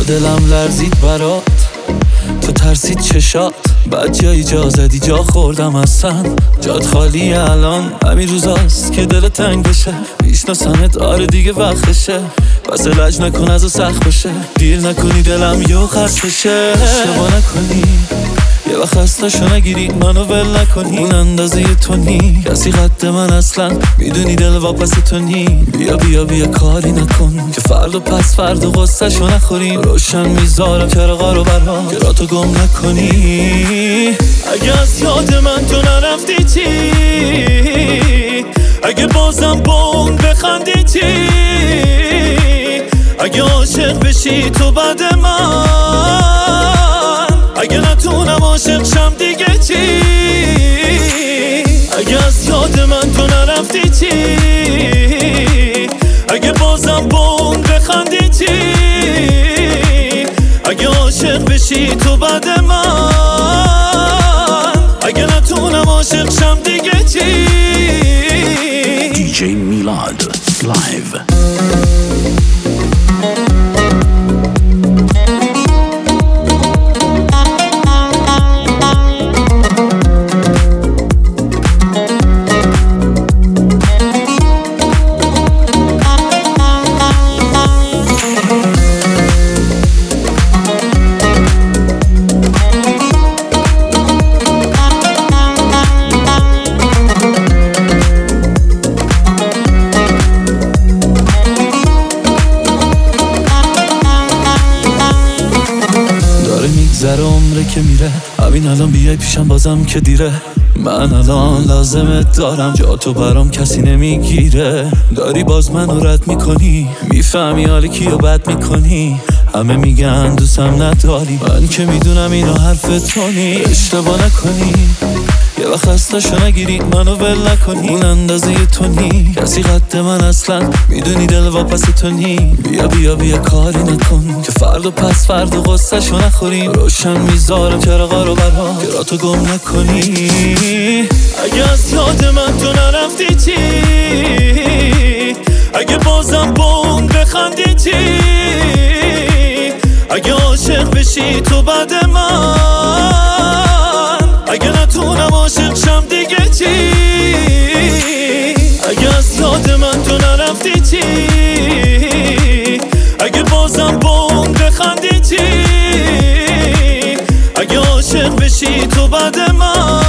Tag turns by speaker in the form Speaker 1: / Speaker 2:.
Speaker 1: دلم لرزید برات، تو ترسید چشات، بعد جا اجازه دی جا خوردم اصلا. جات خالی الان، همین روزاست که دل تنگ بشه. میشناسمت آره دیگه وقتشه، بس لج نکن از سخت بشه. دیر نکنی دلم یو خست بشه. اشتباه نکنی یه وقت خستشو نگیری، منو ول نکنی. اون اندازه تو نی کسی قد من اصلا، میدونی دل واپس تو نی. بیا بیا بیا کاری نکن که فردا پس فردا غصه‌شو نخوریم. روشن میذارم چراغا رو برام که راتو گم نکنی. اگه از یاد من تو نرفتی چی؟ اگه بازم با اون بخندی چی؟ اگه عاشق بشی تو بعد من، اگه نتونم عاشق شم دیگه چی؟ اگه از یاد من تو نرفتی چی؟ اگه بازم با اون بخندی چی؟ اگه عاشق بشی تو بعد من، اگه نتونم عاشق شم دیگه چی؟
Speaker 2: DJ Milad live.
Speaker 1: میگذره عمره که میره، همین الان بیای پیشم بازم که دیره. من الان لازمت دارم، جا تو برام کسی نمیگیره. داری باز منو رد میکنی، میفهمی حالی کیو بد میکنی. همه میگن دوستم نداری، من که میدونم اینا حرف تو نی. اشتباه نکنی یه وقت خستشو نگیری، منو ول نکنی. اون اندازه تو نی کسی قد من اصلا، میدونی دل واپس تو نی. بیا بیا بیا کاری نکن که فردا پس فردا غصه‌شو نخوریم. روشن میذارم چراغا رو برام که راتو گم نکنی. اگه از یاد من تو نرفتی چی؟ اگه بازم با اون بخندی چی؟ اگه عاشق بشی تو بعد من، اگه نتونم عاشق شم دیگه چی؟ اگه از یاد من تو نرفتی چی؟ اگه بازم با اون بخندی چی؟ اگه عاشق بشی تو بعد من،